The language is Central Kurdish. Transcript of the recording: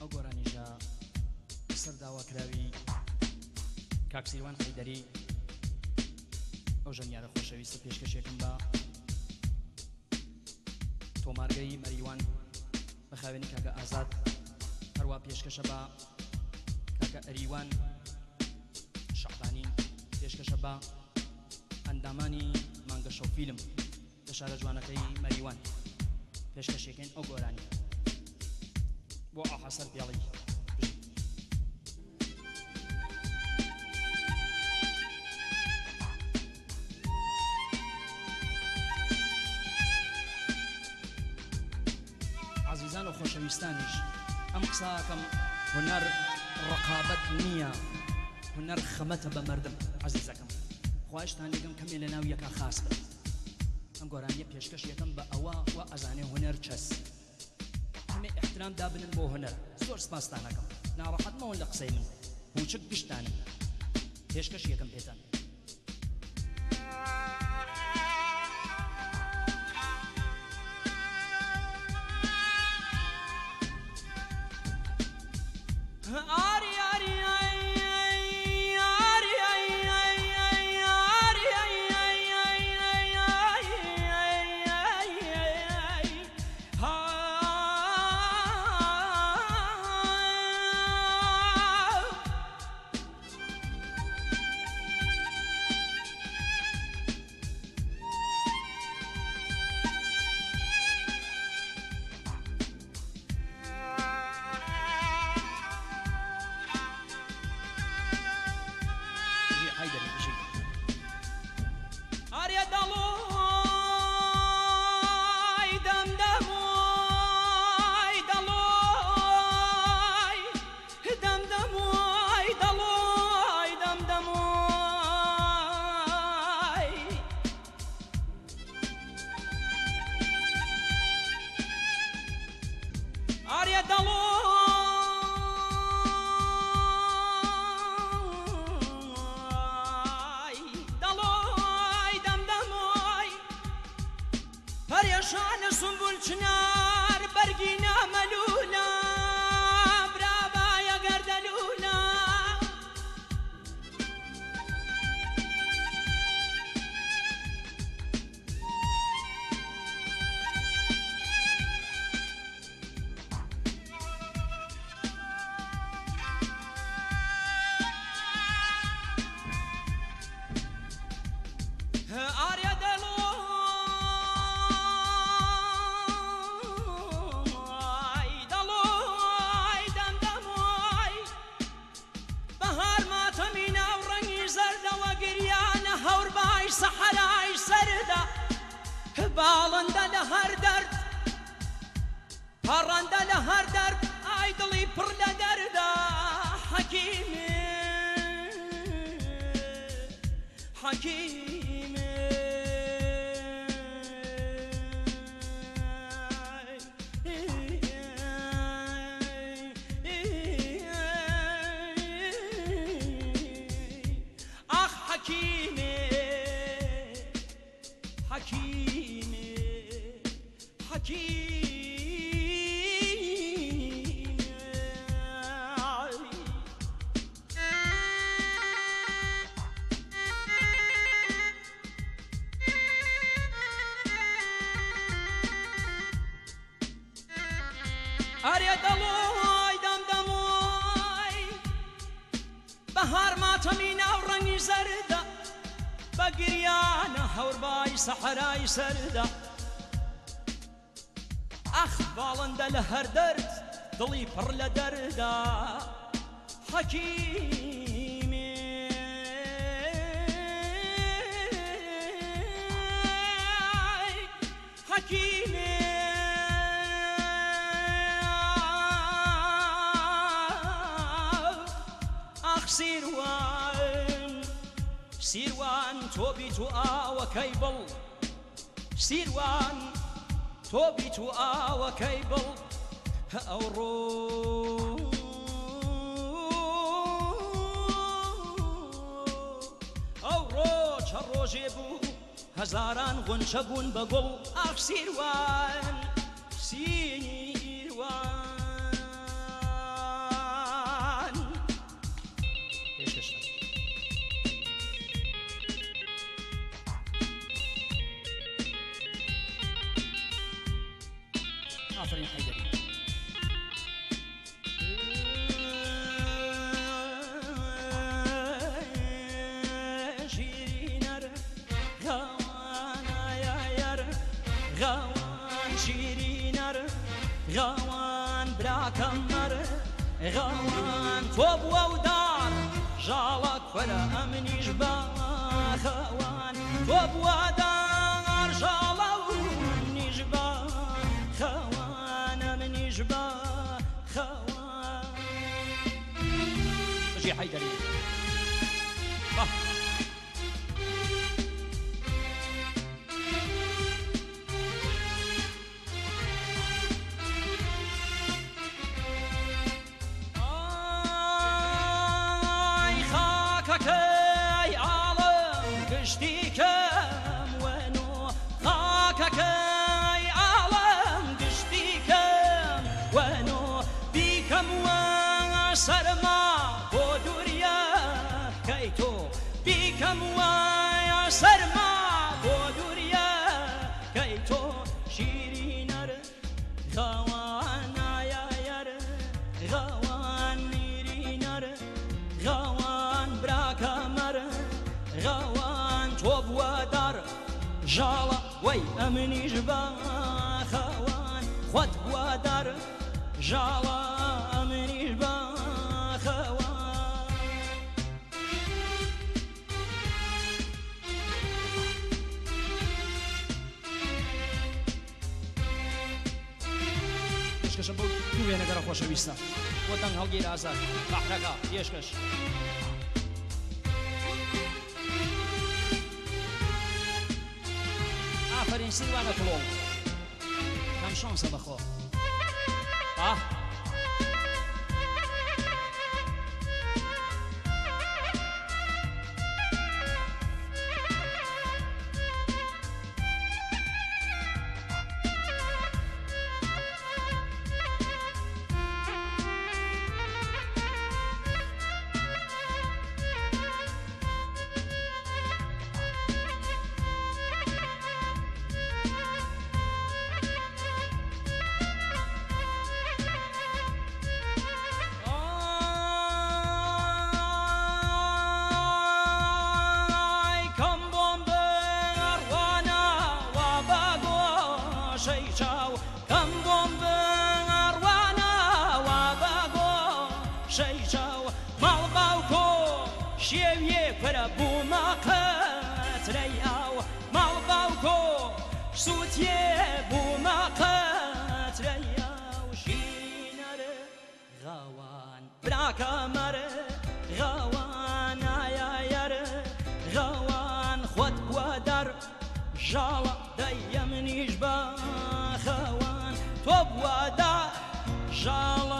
ئەو گۆرانیژە سەر داواکراوی کاک سیروان حەیدەری ئەو ژەنیارە خۆشەویستە پێشکەشێکم بە تۆمارگەی مەریوان بە خاوێنی کاکە ئازاد هەروە پێشکەشە بە کاکە ئەریوان شەعبانی پێشکەشە بە ئەندامانی مانگە شەو فیلم لە شارە جوانەکەی مەریوان پێشکەشێکین ئەو گۆرانی بۆ ئاحەسەر پێڵی عزیزان و خۆشەویستانیش ئەم قساکەم هونەر ڕقابەت نییە هونەر خەمەتە بە مەردم عزیزەکەم خواهشتان لێگەم کەمێ لە ناو یەکا خاس بن ئەم گۆرانیە پێشکەش یەکەم بە ئەوە و ئەزانێ هونەر چەس هەمێ احترام دابنن بۆ هونەر زۆر سپاستانەکەم ناڕەحەت مەون لە قسەی من هوچک گشتانم پێشکەش یەکەم پێتان باڵندە لە هەر دەرد پەڕەندە لە هەر دەرد ئای دڵی پڕ لە دەردا حەکیمێ حەکیمێ ئاخ حەکیمێ حەکیمێ حەکیم ئەرێ دەڵۆی دەمدەمۆی بەهار ماتەمی ناو ڕەنگی زەردە بە گریانە هەوربای سەحرای سەردا ئەخ باڵندە لە هەر دەرد دڵی پڕ لە دەردا حەکیمێ حەکیمێ ئاخ سیروان تۆ بیت و ئاوەکەی بڵ سیروان تۆ بیت و ئاوەکەی بڵ ئەو ڕۆژە ڕۆژێ بوو هەزاران غونچە بوون بە گوڵ ئاخ سیروان سیروان ئافرین حەیدەری غاوان براکەم مەرە غاوان تۆ بووە و دار ژاڵە کوەرە ئەمنیش بە خەوان تۆ بووە دار ژاڵە و منیش بە خەوان ئەمنیش بە خەوان بژی حەیدەری سەرما بۆ دوورە کەی تۆ بیکەم وایە سەرما بۆ دوورە کەی تۆ شیرینەرە غاوان نایەرە غاوان میرینەرە غاوان براکەمەرە غاوان تۆ بووە دار ژاڵە وەی ئەمنیش بە خەوان خۆت بووە دار ژاڵە ئەمنیش بە پێشکەشم بۆ دوو وێنەگەرە خۆشەویستە بۆ دەنگ هەڵگیر ئازاد بەحرەکە پێشکەش ئافرین سیروانە کڵۆم کەم شانسە بەخۆ شێویێ پەرە بوومە قەترەی ئاو ماڵ باوکۆ سووتێ بوومە قەترەی ئاو شیرینەرە غاوان براکەمەرە غاوان نایەرە غاوان خۆت بووە دەر ژاڵە دەیە منیش بە خەوان تۆ بووە دەر ژاڵە